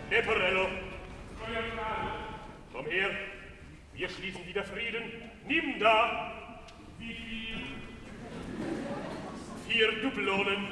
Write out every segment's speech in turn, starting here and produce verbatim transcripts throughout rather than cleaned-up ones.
Leporello. Komm her, wir schließen wieder Frieden. Nimm da. Wie viel? Vier Dublonen.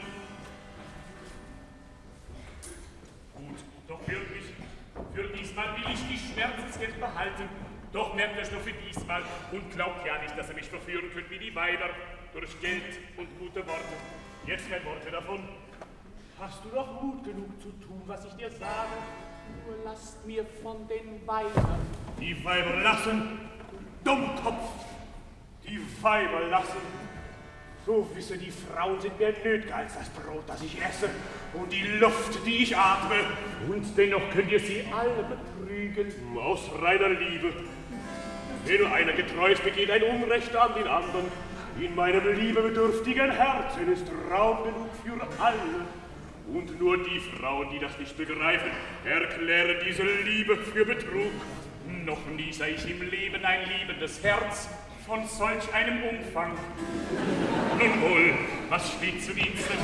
Gut, doch wirklich, für diesmal will ich die Schmerzensgeld behalten. Doch merkt euch nur für diesmal und glaubt ja nicht, dass ihr mich verführen könnt wie die Weiber durch Geld und gute Worte. Jetzt kein Wort mehr davon. Hast du doch Mut genug zu tun, was ich dir sage? Nur lasst mir von den Weibern. Die Weiber lassen, Dummkopf. Die Weiber lassen. So wisse, die Frauen sind mir nötiger als das Brot, das ich esse und die Luft, die ich atme. Und dennoch könnt ihr sie alle betrügen. Aus reiner Liebe. Wenn nur einer getreu ist, begeht ein Unrecht an den anderen. In meinem liebebedürftigen Herzen ist Raum genug für alle. Und nur die Frauen, die das nicht begreifen, erklären diese Liebe für Betrug. Noch nie sah ich im Leben ein liebendes Herz von solch einem Umfang. Nun wohl, was steht zu Diensten?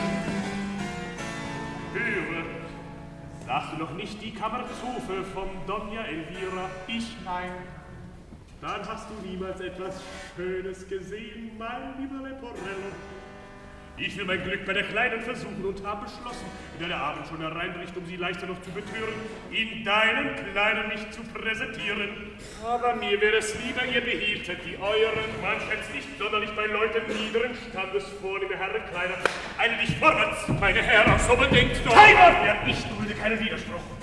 Höre, sagst du noch nicht die Kammerzofe von Donna Elvira? Ich nein. Dann hast du niemals etwas Schönes gesehen, mein lieber Leporello. Ich will mein Glück bei der Kleinen versuchen und habe beschlossen, in der Abend schon hereinbricht, um sie leichter noch zu betören, in deinen Kleinen mich zu präsentieren. Aber mir wäre es lieber, ihr behieltet die euren. Man schätzt nicht sonderlich bei Leuten niederen Standes, vornehme Herrenkleider. Eile dich vorwärts, meine Herren, so bedenkt doch. Timer! Ja, ich dulde keinen Widerspruch.